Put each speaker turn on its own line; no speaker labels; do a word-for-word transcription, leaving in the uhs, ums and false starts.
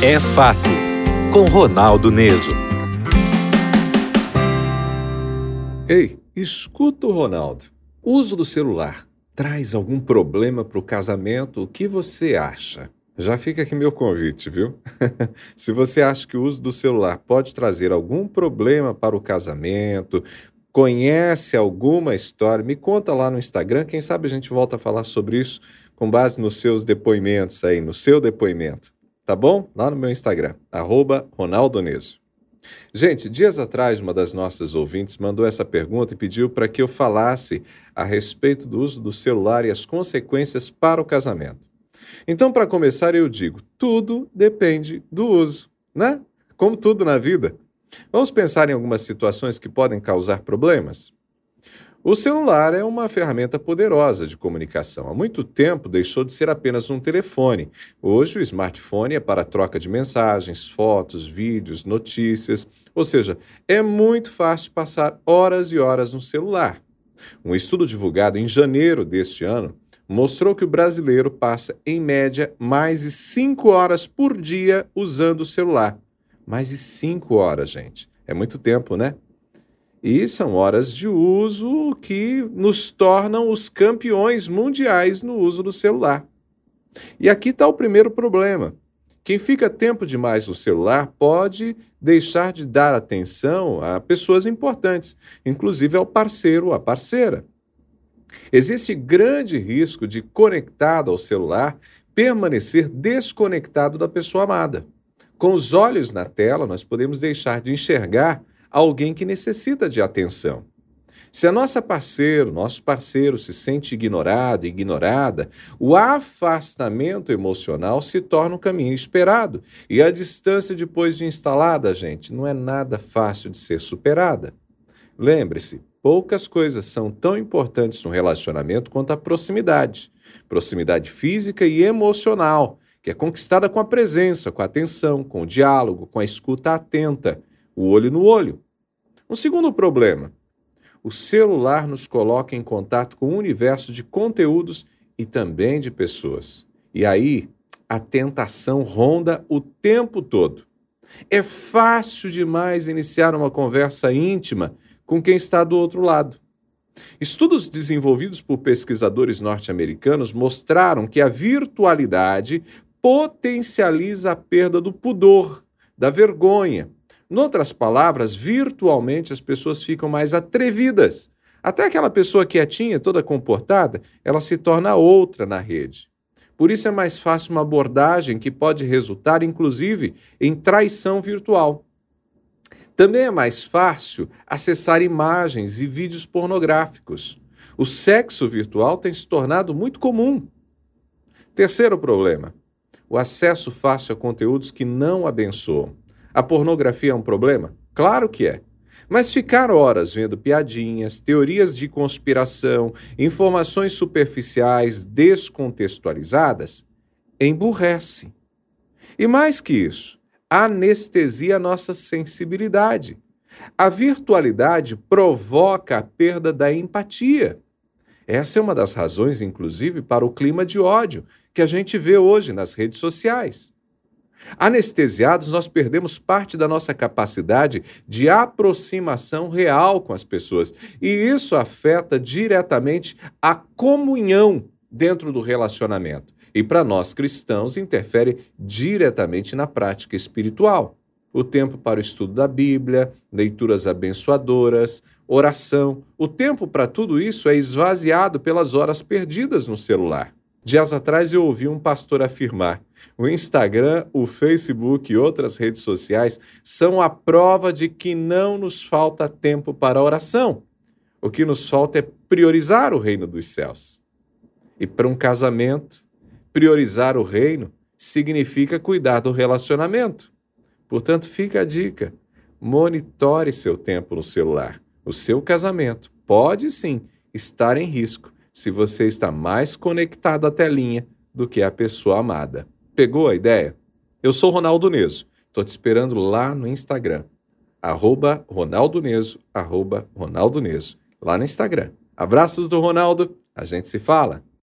É Fato, com Ronaldo Neso.
Ei, escuta o Ronaldo. O uso do celular traz algum problema para o casamento? O que você acha? Já fica aqui meu convite, viu? Se você acha que o uso do celular pode trazer algum problema para o casamento, conhece alguma história, me conta lá no Instagram, quem sabe a gente volta a falar sobre isso com base nos seus depoimentos aí, no seu depoimento. Tá bom? Lá no meu Instagram, arroba Ronaldo Neso. Gente, dias atrás, uma das nossas ouvintes mandou essa pergunta e pediu para que eu falasse a respeito do uso do celular e as consequências para o casamento. Então, para começar, eu digo, tudo depende do uso, né? Como tudo na vida. Vamos pensar em algumas situações que podem causar problemas? O celular é uma ferramenta poderosa de comunicação. Há muito tempo deixou de ser apenas um telefone. Hoje o smartphone é para a troca de mensagens, fotos, vídeos, notícias. Ou seja, é muito fácil passar horas e horas no celular. Um estudo divulgado em janeiro deste ano mostrou que o brasileiro passa, em média, mais de cinco horas por dia usando o celular. Mais de cinco horas, gente. É muito tempo, né? E são horas de uso que nos tornam os campeões mundiais no uso do celular. E aqui está o primeiro problema. Quem fica tempo demais no celular pode deixar de dar atenção a pessoas importantes, inclusive ao parceiro ou à parceira. Existe grande risco de, conectado ao celular, permanecer desconectado da pessoa amada. Com os olhos na tela, nós podemos deixar de enxergar alguém que necessita de atenção. Se a nossa parceira, nosso parceiro se sente ignorado, ignorada, o afastamento emocional se torna um caminho esperado. E a distância depois de instalada, gente, não é nada fácil de ser superada. Lembre-se, poucas coisas são tão importantes no relacionamento quanto a proximidade. Proximidade física e emocional, que é conquistada com a presença, com a atenção, com o diálogo, com a escuta atenta, o olho no olho. Um segundo problema, o celular nos coloca em contato com um universo de conteúdos e também de pessoas. E aí, a tentação ronda o tempo todo. É fácil demais iniciar uma conversa íntima com quem está do outro lado. Estudos desenvolvidos por pesquisadores norte-americanos mostraram que a virtualidade potencializa a perda do pudor, da vergonha. Em outras palavras, virtualmente as pessoas ficam mais atrevidas. Até aquela pessoa quietinha, toda comportada, ela se torna outra na rede. Por isso é mais fácil uma abordagem que pode resultar, inclusive, em traição virtual. Também é mais fácil acessar imagens e vídeos pornográficos. O sexo virtual tem se tornado muito comum. Terceiro problema, o acesso fácil a conteúdos que não abençoam. A pornografia é um problema? Claro que é. Mas ficar horas vendo piadinhas, teorias de conspiração, informações superficiais, descontextualizadas, emburrece. E mais que isso, anestesia a nossa sensibilidade. A virtualidade provoca a perda da empatia. Essa é uma das razões, inclusive, para o clima de ódio que a gente vê hoje nas redes sociais. Anestesiados, nós perdemos parte da nossa capacidade de aproximação real com as pessoas. E isso afeta diretamente a comunhão dentro do relacionamento. E para nós cristãos, interfere diretamente na prática espiritual. O tempo para o estudo da Bíblia, leituras abençoadoras, oração. O tempo para tudo isso é esvaziado pelas horas perdidas no celular. Dias atrás eu ouvi um pastor afirmar: o Instagram, o Facebook e outras redes sociais são a prova de que não nos falta tempo para a oração. O que nos falta é priorizar o reino dos céus. E para um casamento, priorizar o reino significa cuidar do relacionamento. Portanto, fica a dica: monitore seu tempo no celular. O seu casamento pode sim estar em risco se você está mais conectado à telinha do que a pessoa amada. Pegou a ideia? Eu sou Ronaldo Neso. Estou te esperando lá no Instagram. Arroba Ronaldo Neso, arroba Ronaldo Neso. Lá no Instagram. Abraços do Ronaldo. A gente se fala.